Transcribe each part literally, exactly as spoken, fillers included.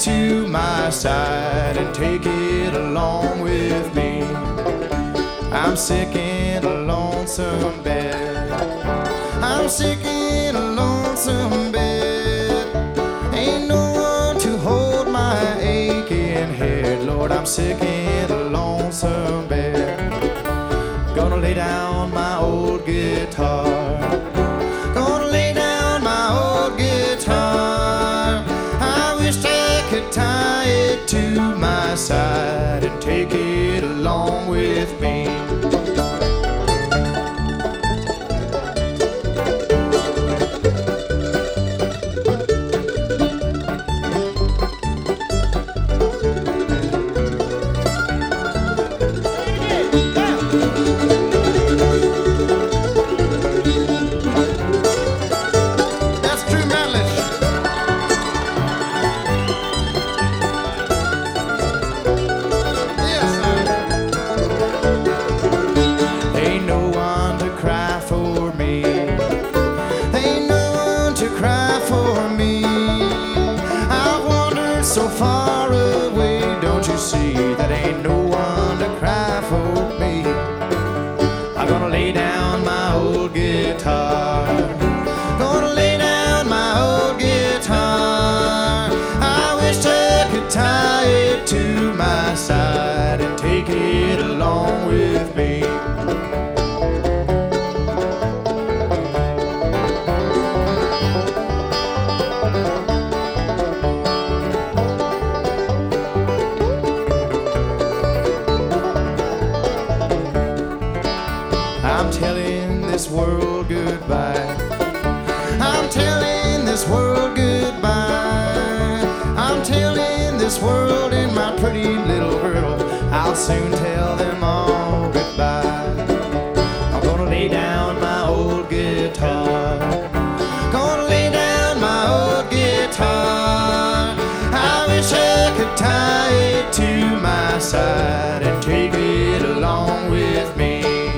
to my side and take it along with me. I'm sick in a lonesome bed. I'm sick in a lonesome bed. Ain't no one to hold my aching head. Lord, I'm sick in a lonesome bed. Gonna lay down my old guitar. Gonna lay down my old guitar. I wish I could tie it to my side and take it along with me. So far away, don't you see that ain't no one to cry for me? I'm gonna lay down my old guitar. Gonna lay down my old guitar. I wish I could tie it to my side and take it along with me. I'm telling this world goodbye. I'm telling this world goodbye. I'm telling this world and my pretty little girl, I'll soon tell them all goodbye. I'm gonna lay down my old guitar. Gonna lay down my old guitar. I wish I could tie it to my side and take it along with me.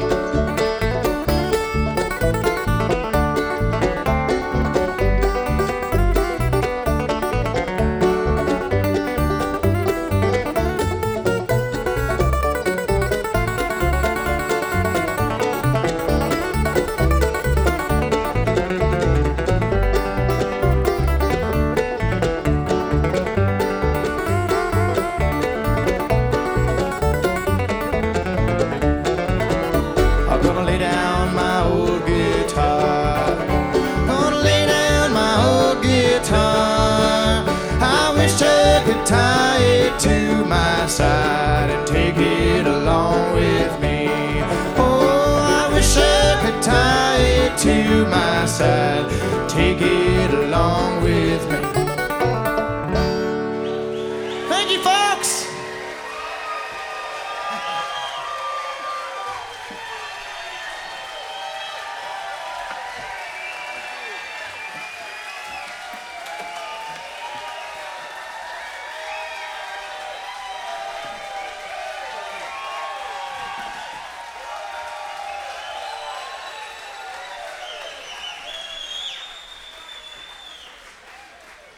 Gonna lay down my old guitar. Gonna lay down my old guitar. I wish I could tie it to my side and take it along with me. Oh, I wish I could tie it to my side, take it along with me.